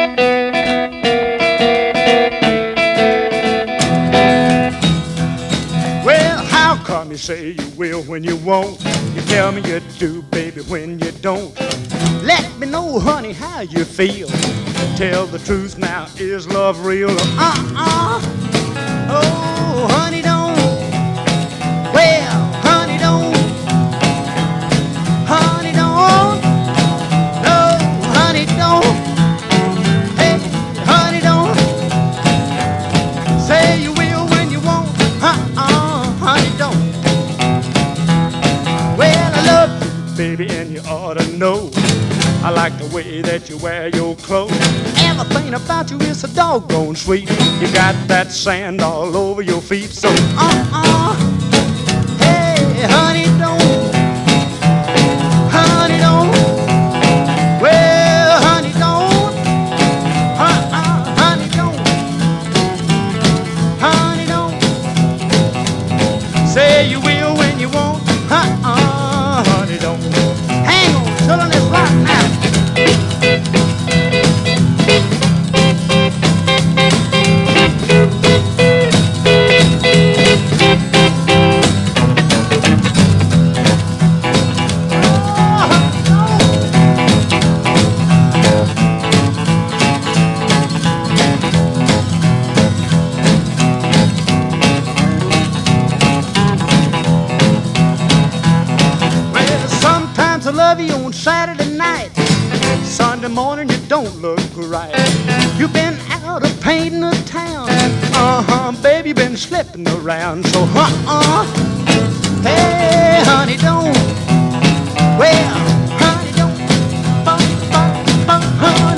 Well, how come you say you will when you won't? You tell me you do, baby, when you don't. Let me know, honey, how you feel. Tell the truth now, is love real? Oh, honey, don't. Well, honey, don't. Honey, don't. No, honey, don't. Hey, honey, don't. Say you will when you won't. Honey, don't. Well, I love you, baby, and you ought to know. I like the way that you wear your clothes. Everything about you is so doggone sweet. You got that sand all over your feet. So, hey, honey, don't. Honey, don't. Well, honey, don't. Honey, don't. Honey, don't. Say you will when you won't. Honey, don't. Hang on, children, it's right now. I love you on Saturday night. Sunday morning you don't look right. You've been out of painting the town. Baby, you've been slipping around. So, hey, honey, don't. Well, honey, don't. Honey,